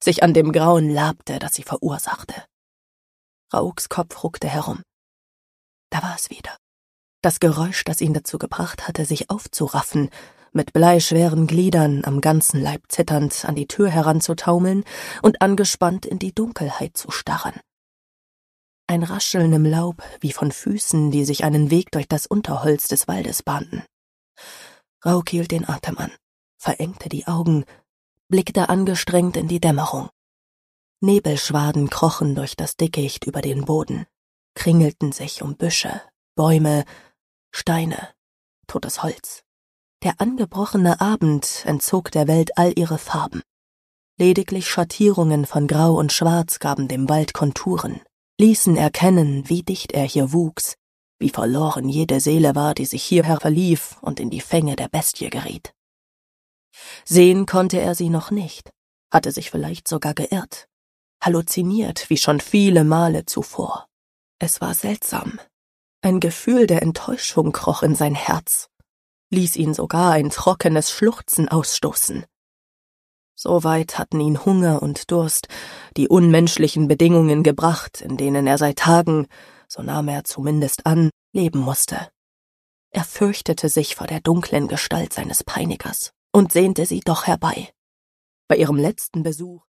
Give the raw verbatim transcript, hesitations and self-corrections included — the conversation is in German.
sich an dem Grauen labte, das sie verursachte. Rauks Kopf ruckte herum. Da war es wieder. Das Geräusch, das ihn dazu gebracht hatte, sich aufzuraffen, mit bleischweren Gliedern, am ganzen Leib zitternd, an die Tür heranzutaumeln und angespannt in die Dunkelheit zu starren. Ein Rascheln im Laub, wie von Füßen, die sich einen Weg durch das Unterholz des Waldes bahnten. Rauk hielt den Atem an, verengte die Augen, blickte angestrengt in die Dämmerung. Nebelschwaden krochen durch das Dickicht über den Boden, kringelten sich um Büsche, Bäume, Steine, totes Holz. Der angebrochene Abend entzog der Welt all ihre Farben. Lediglich Schattierungen von Grau und Schwarz gaben dem Wald Konturen, ließen erkennen, wie dicht er hier wuchs, wie verloren jede Seele war, die sich hierher verlief und in die Fänge der Bestie geriet. Sehen konnte er sie noch nicht, hatte sich vielleicht sogar geirrt, halluziniert wie schon viele Male zuvor. Es war seltsam. Ein Gefühl der Enttäuschung kroch in sein Herz, ließ ihn sogar ein trockenes Schluchzen ausstoßen. So weit hatten ihn Hunger und Durst, die unmenschlichen Bedingungen gebracht, in denen er seit Tagen, so nahm er zumindest an, leben musste. Er fürchtete sich vor der dunklen Gestalt seines Peinigers und sehnte sie doch herbei. Bei ihrem letzten Besuch